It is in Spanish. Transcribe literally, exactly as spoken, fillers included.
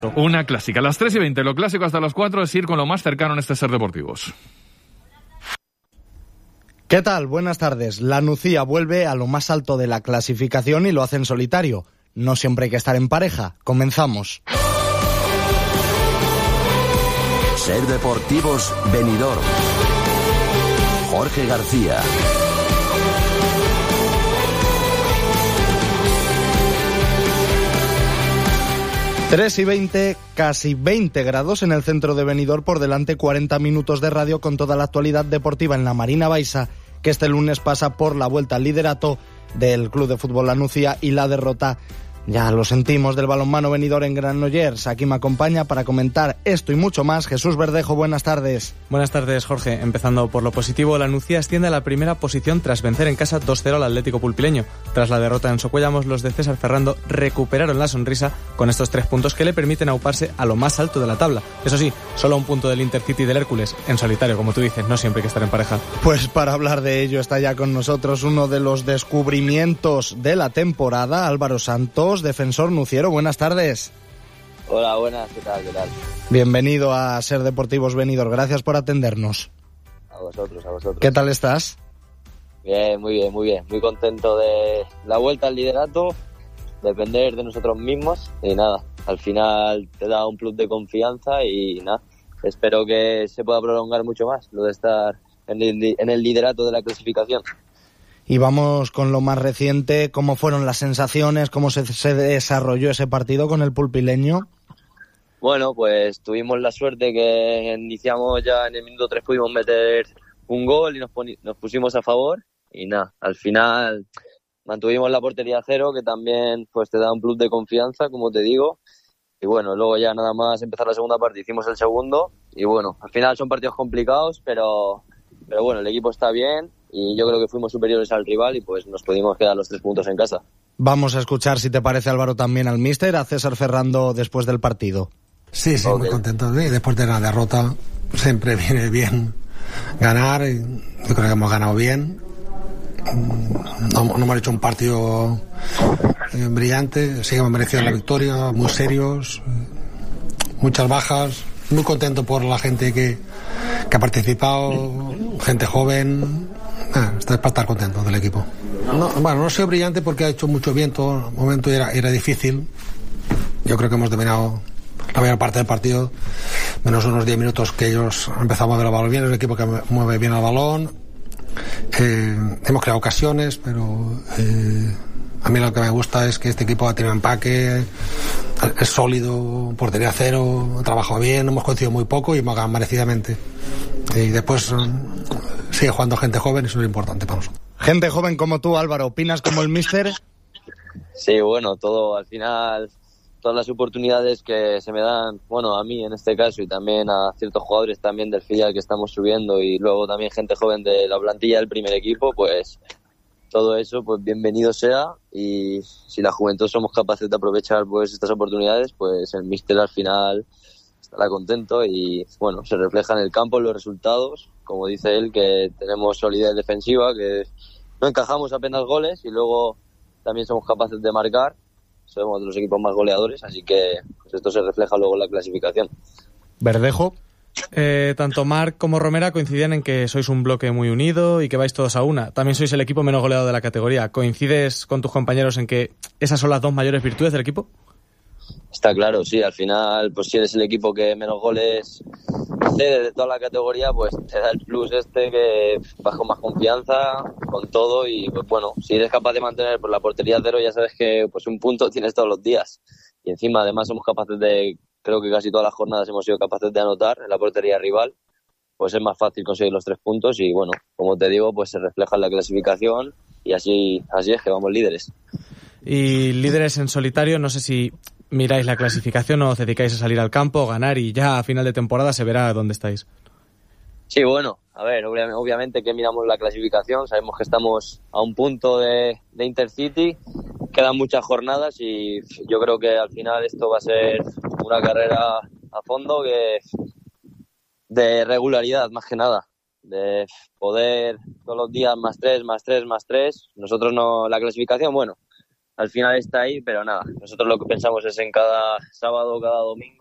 Una clásica. A las tres y veinte, lo clásico hasta las cuatro es ir con lo más cercano en este Ser Deportivos. ¿Qué tal? Buenas tardes. La Nucía vuelve a lo más alto de la clasificación y lo hace en solitario. No siempre hay que estar en pareja. Comenzamos. Ser Deportivos Benidorm. Jorge García. tres y veinte, casi veinte grados en el centro de Benidorm, por delante cuarenta minutos de radio con toda la actualidad deportiva en la Marina Baixa, que este lunes pasa por la vuelta al liderato del Club de Fútbol La Nucía y la derrota, ya lo sentimos, del balonmano Benidorm en Granollers. Aquí me acompaña para comentar esto y mucho más Jesús Verdejo. Buenas tardes. Buenas tardes, Jorge. Empezando por lo positivo, la Nucía asciende a la primera posición tras vencer en casa dos cero al Atlético Pulpileño. Tras la derrota en Socuellamos, los de César Ferrando recuperaron la sonrisa con estos tres puntos que le permiten auparse a lo más alto de la tabla. Eso sí, solo un punto del Intercity y del Hércules, en solitario, como tú dices, no siempre hay que estar en pareja. Pues para hablar de ello está ya con nosotros uno de los descubrimientos de la temporada, Álvaro Santos, defensor nuciero. Buenas tardes. Hola, buenas, ¿qué tal? ¿Qué tal? Bienvenido a Ser Deportivos Benidorm, gracias por atendernos. A vosotros, a vosotros. ¿Qué tal estás? Bien, muy bien, muy bien. Muy contento de la vuelta al liderato, depender de nosotros mismos y nada, al final te da un plus de confianza y nada, espero que se pueda prolongar mucho más lo de estar en el, en el liderato de la clasificación. Y vamos con lo más reciente, ¿cómo fueron las sensaciones? ¿Cómo se, se desarrolló ese partido con el Pulpileño? Bueno, pues tuvimos la suerte que iniciamos ya en el minuto tres, pudimos meter un gol y nos, poni- nos pusimos a favor y nada, al final mantuvimos la portería a cero, que también pues te da un plus de confianza, como te digo, y bueno, luego ya nada más empezar la segunda parte hicimos el segundo y bueno, al final son partidos complicados, pero, pero bueno, el equipo está bien y yo creo que fuimos superiores al rival y pues nos pudimos quedar los tres puntos en casa. Vamos a escuchar, si te parece, Álvaro, también al míster, a César Ferrando después del partido. Sí, sí, okay. Muy contento. ¿eh? Después de la derrota siempre viene bien ganar. Yo creo que hemos ganado bien. No, no hemos hecho un partido eh, brillante. Sí que hemos merecido la victoria, muy serios, muchas bajas. Muy contento por la gente que, que ha participado, gente joven. Ah, esto es para estar contento del equipo. No, bueno, no ha sido brillante porque ha hecho mucho viento. En el momento era, era difícil. Yo creo que hemos dominado la mayor parte del partido, menos unos diez minutos que ellos empezaron a mover el balón bien. Es un equipo que mueve bien el balón. Eh, hemos creado ocasiones, pero eh, a mí lo que me gusta es que este equipo ha tenido empaque, es sólido, portería cero, ha trabajado bien, hemos coincidido muy poco y hemos ganado merecidamente. Y después sigue jugando gente joven, eso es importante para nosotros. Gente joven como tú, Álvaro, ¿opinas como el míster? Sí, bueno, todo al final, todas las oportunidades que se me dan, bueno, a mí en este caso y también a ciertos jugadores también del filial que estamos subiendo y luego también gente joven de la plantilla del primer equipo, pues todo eso, pues bienvenido sea y si la juventud somos capaces de aprovechar pues estas oportunidades, pues el míster al final estará contento y bueno, se refleja en el campo, en los resultados, como dice él, que tenemos solidez defensiva, que no encajamos apenas goles y luego también somos capaces de marcar. Somos de los equipos más goleadores, así que pues esto se refleja luego en la clasificación. Verdejo. Eh, tanto Marc como Romera coincidían en que sois un bloque muy unido y que vais todos a una. También sois el equipo menos goleado de la categoría. ¿Coincides con tus compañeros en que esas son las dos mayores virtudes del equipo? Está claro, sí. Al final, pues si eres el equipo que menos goles cede de toda la categoría, pues te da el plus este que vas con más confianza, con todo y pues bueno, si eres capaz de mantener por la portería cero, ya sabes que pues un punto tienes todos los días. Y encima, además, somos capaces de, creo que casi todas las jornadas hemos sido capaces de anotar en la portería rival, pues es más fácil conseguir los tres puntos y bueno, como te digo, pues se refleja en la clasificación y así, así es que vamos líderes. Y líderes en solitario, no sé si miráis la clasificación o os dedicáis a salir al campo, ganar y ya a final de temporada se verá dónde estáis. Sí, bueno, a ver, obviamente que miramos la clasificación, sabemos que estamos a un punto de, de Intercity, quedan muchas jornadas y yo creo que al final esto va a ser una carrera a fondo que de regularidad más que nada, de poder todos los días más tres, más tres, más tres. Nosotros no, la clasificación, bueno, al final está ahí, pero nada, nosotros lo que pensamos es en cada sábado, cada domingo